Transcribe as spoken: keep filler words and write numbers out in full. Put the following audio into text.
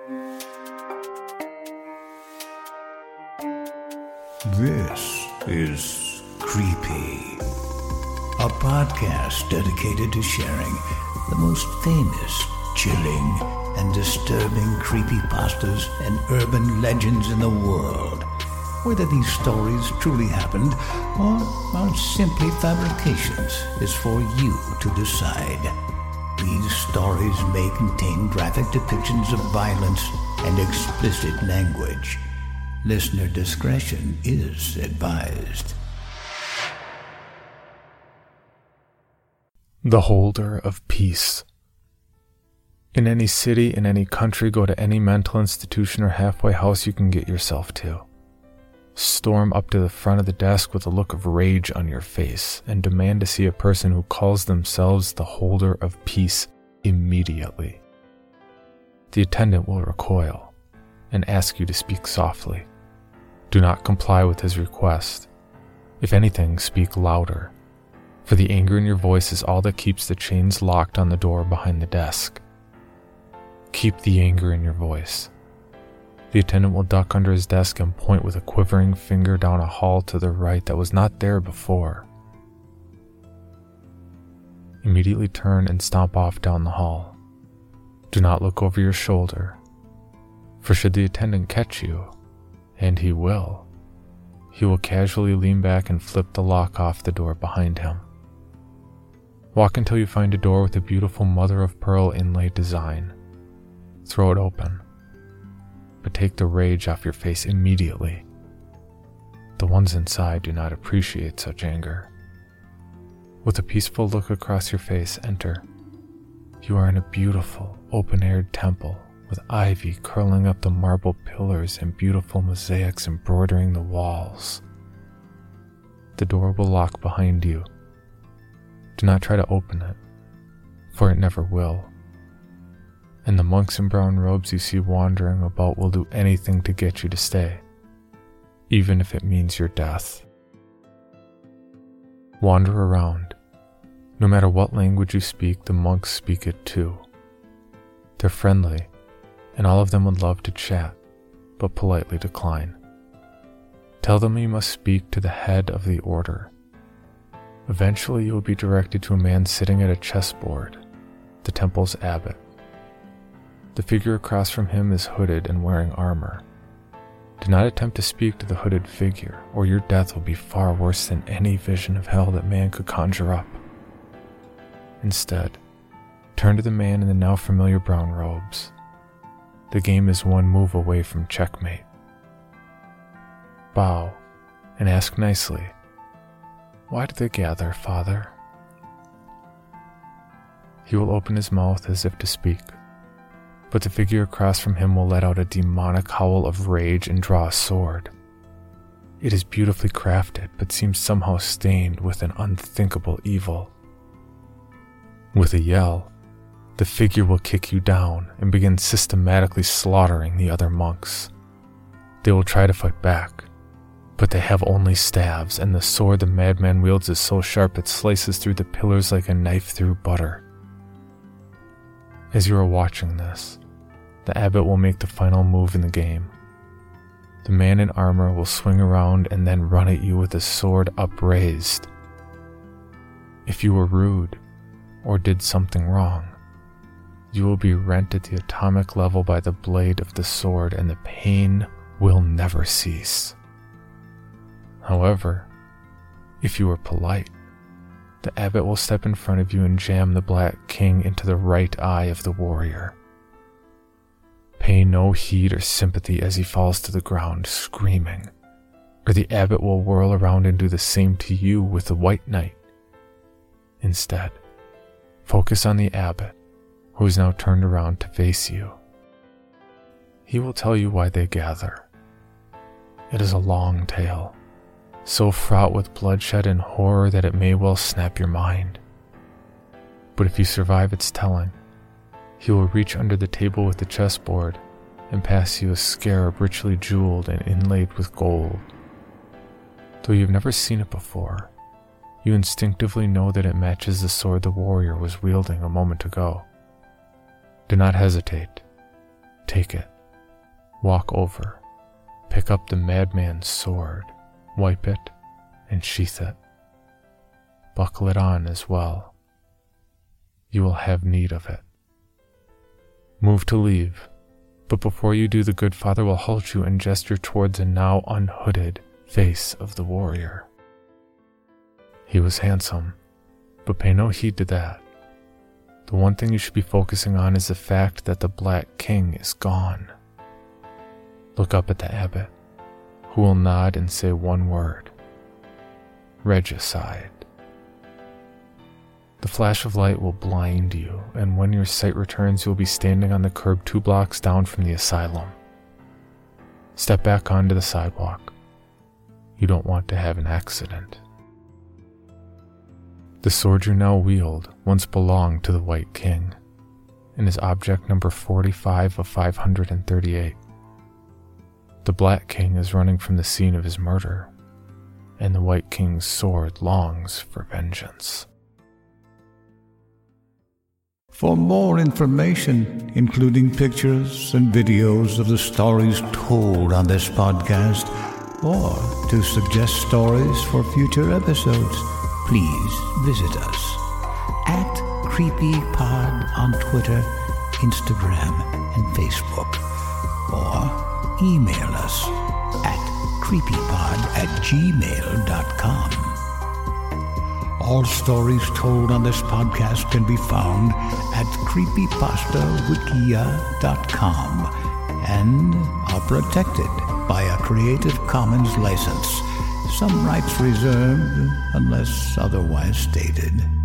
This is Creepy, a podcast dedicated to sharing the most famous, chilling, and disturbing creepypastas and urban legends in the world. Whether these stories truly happened or are simply fabrications is for you to decide. These stories may contain graphic depictions of violence and explicit language. Listener discretion is advised. The Holder of Peace. In any city, in any country, go to any mental institution or halfway house you can get yourself to. Storm up to the front of the desk with a look of rage on your face and demand to see a person who calls themselves the Holder of Peace immediately. The attendant will recoil and ask you to speak softly. Do not comply with his request. If anything, speak louder, for the anger in your voice is all that keeps the chains locked on the door behind the desk. Keep the anger in your voice. The attendant will duck under his desk and point with a quivering finger down a hall to the right that was not there before. Immediately turn and stomp off down the hall. Do not look over your shoulder, for should the attendant catch you, and he will, he will casually lean back and flip the lock off the door behind him. Walk until you find a door with a beautiful mother-of-pearl inlaid design. Throw it open, but take the rage off your face immediately. The ones inside do not appreciate such anger. With a peaceful look across your face, enter. You are in a beautiful, open-aired temple with ivy curling up the marble pillars and beautiful mosaics embroidering the walls. The door will lock behind you. Do not try to open it, for it never will. And the monks in brown robes you see wandering about will do anything to get you to stay, even if it means your death. Wander around. No matter what language you speak, the monks speak it too. They're friendly, and all of them would love to chat, but politely decline. Tell them you must speak to the head of the order. Eventually you will be directed to a man sitting at a chessboard, the temple's abbot. The figure across from him is hooded and wearing armor. Do not attempt to speak to the hooded figure, or your death will be far worse than any vision of hell that man could conjure up. Instead, turn to the man in the now familiar brown robes. The game is one move away from checkmate. Bow and ask nicely, "Why do they gather, Father?" He will open his mouth as if to speak, but the figure across from him will let out a demonic howl of rage and draw a sword. It is beautifully crafted, but seems somehow stained with an unthinkable evil. With a yell, the figure will kick you down and begin systematically slaughtering the other monks. They will try to fight back, but they have only staves, and the sword the madman wields is so sharp it slices through the pillars like a knife through butter. As you are watching this, the abbot will make the final move in the game. The man in armor will swing around and then run at you with his sword upraised. If you were rude or did something wrong, you will be rent at the atomic level by the blade of the sword, and the pain will never cease. However, if you are polite, the abbot will step in front of you and jam the Black King into the right eye of the warrior. Pay no heed or sympathy as he falls to the ground screaming, or the abbot will whirl around and do the same to you with the White Knight. Instead, focus on the abbot, who is now turned around to face you. He will tell you why they gather. It is a long tale, so fraught with bloodshed and horror that it may well snap your mind. But if you survive its telling, he will reach under the table with the chessboard and pass you a scarab richly jeweled and inlaid with gold. Though you've never seen it before, you instinctively know that it matches the sword the warrior was wielding a moment ago. Do not hesitate. Take it. Walk over, pick up the madman's sword, wipe it, and sheath it. Buckle it on as well. You will have need of it. Move to leave, but before you do, the good father will halt you and gesture towards a now unhooded face of the warrior. He was handsome, but pay no heed to that. The one thing you should be focusing on is the fact that the Black King is gone. Look up at the abbot, who will nod and say one word: regicide. The flash of light will blind you, and when your sight returns, you'll be standing on the curb two blocks down from the asylum. Step back onto the sidewalk. You don't want to have an accident. The sword you now wield once belonged to the White King, and is object number forty-five of five hundred thirty-eight. The Black King is running from the scene of his murder, and the White King's sword longs for vengeance. For more information, including pictures and videos of the stories told on this podcast, or to suggest stories for future episodes, please visit us at CreepyPod on Twitter, Instagram, and Facebook, or email us at creepypod at gmail dot com. All stories told on this podcast can be found at creepypasta wikia dot com and are protected by a Creative Commons license. Some rights reserved unless otherwise stated.